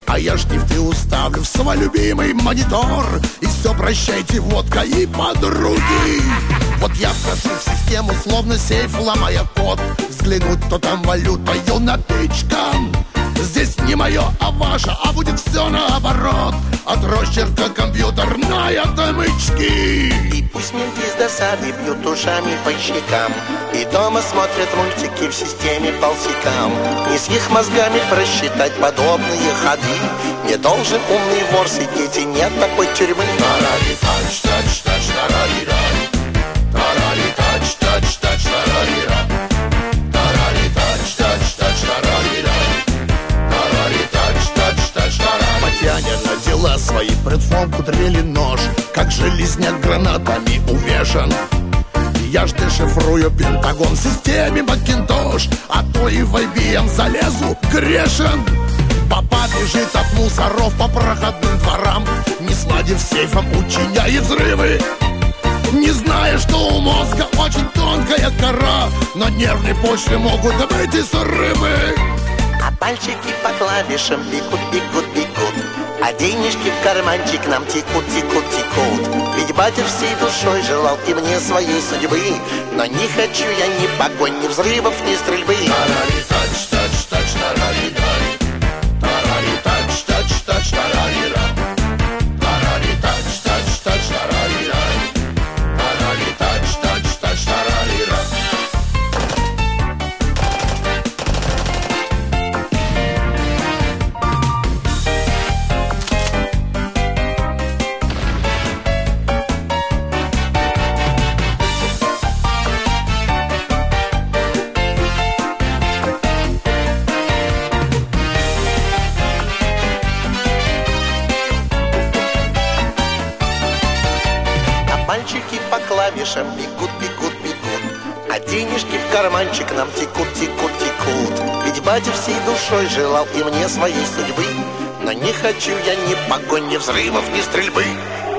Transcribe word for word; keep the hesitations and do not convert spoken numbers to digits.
А я шрифты уставлю в свой любимый монитор. И все, прощайте, водка и подруги. Вот я вхожу в систему, словно сейф, ломая код. Взглянуть, то там валютою напичкан. Здесь не мое, а ваше, а будет все наоборот. От росчерка компьютерной отмычки. И пусть менты с досады бьют ушами по щекам, и дома смотрят мультики в системе полсекам. Не с их мозгами просчитать подобные ходы. Не должен умный вор сидеть, и нет такой тюрьмы. Тарари тач тач тач тарари рай. Тарари тач тач тач тарари рай. Тарари тач тач тач тарари рай. Тарари тач тач тач тарари. Матяня надела свои предфонку дрели нож, как железняк гранатами увешан. Я ж дешифрую Пентагон в системе Макинтош, а то и в ай би эм залезу грешен. Папа бежит от мусоров по проходным дворам, не сладив сейфом, учиняет взрывы. Не зная, что у мозга очень тонкая кора, на нервной почве могут быть и срывы. А пальчики по клавишам бегут, бегут, бегут, а денежки в карманчик нам текут, текут, текут. Ведь батя всей душой желал и мне своей судьбы, но не хочу я ни погонь, ни взрывов, ни стрельбы. Тарари тач тач тач тарари рай. Тарари тач тач тач тарари рай. Тарари тач тач тач тарари рай. Тарари тач тач тач тарари рай. Мальчики по клавишам бегут, бегут, бегут, а денежки в карманчик нам текут, текут, текут. Ведь батя всей душой желал и мне своей судьбы, но не хочу я ни погонь, ни взрывов, ни стрельбы.